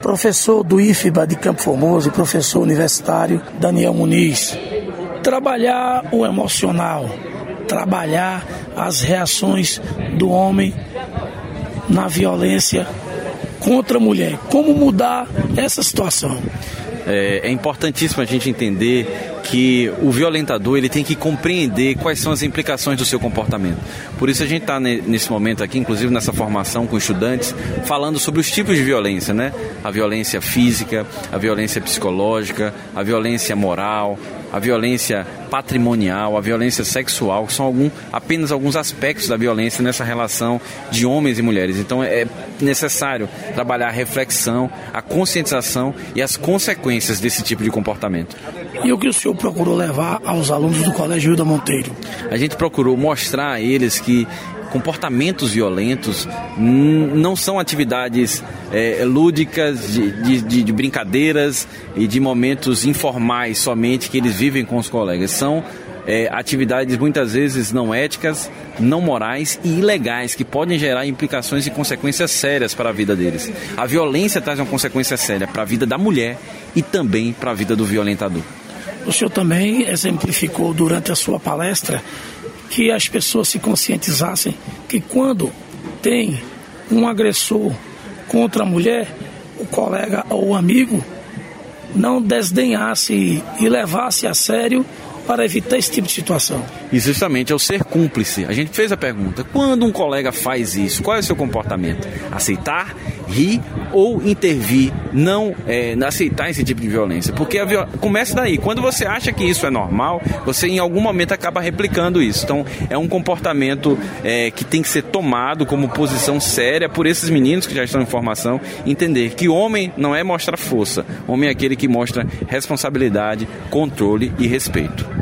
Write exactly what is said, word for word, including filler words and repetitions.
professor do I F B A de Campo Formoso e professor universitário Daniel Muniz. Trabalhar o emocional, trabalhar as reações do homem na violência contra a mulher. Como mudar essa situação? É, é importantíssimo a gente entender que o violentador ele tem que compreender quais são as implicações do seu comportamento. Por isso a gente está nesse momento aqui, inclusive nessa formação com estudantes, falando sobre os tipos de violência, né? A violência física, a violência psicológica, a violência moral, a violência patrimonial, a violência sexual, que são algum, apenas alguns aspectos da violência nessa relação de homens e mulheres. Então é necessário trabalhar a reflexão, a conscientização e as consequências desse tipo de comportamento. E o que o senhor procurou levar aos alunos do Colégio Hilda Monteiro? A gente procurou mostrar a eles que comportamentos violentos n- não são atividades é, lúdicas, de, de, de brincadeiras e de momentos informais somente que eles vivem com os colegas. São é, atividades muitas vezes não éticas, não morais e ilegais, que podem gerar implicações e consequências sérias para a vida deles. A violência traz uma consequência séria para a vida da mulher e também para a vida do violentador. O senhor também exemplificou durante a sua palestra que as pessoas se conscientizassem que quando tem um agressor contra a mulher, o colega ou o amigo não desdenhasse e levasse a sério para evitar esse tipo de situação. E justamente é o ser cúmplice. A gente fez a pergunta, quando um colega faz isso, qual é o seu comportamento? Aceitar, rir ou intervir, não é, aceitar esse tipo de violência? Porque a viol... começa daí, quando você acha que isso é normal, você em algum momento acaba replicando isso. Então é um comportamento é, que tem que ser tomado como posição séria por esses meninos que já estão em formação, entender que homem não é mostrar força, homem é aquele que mostra responsabilidade, controle e respeito.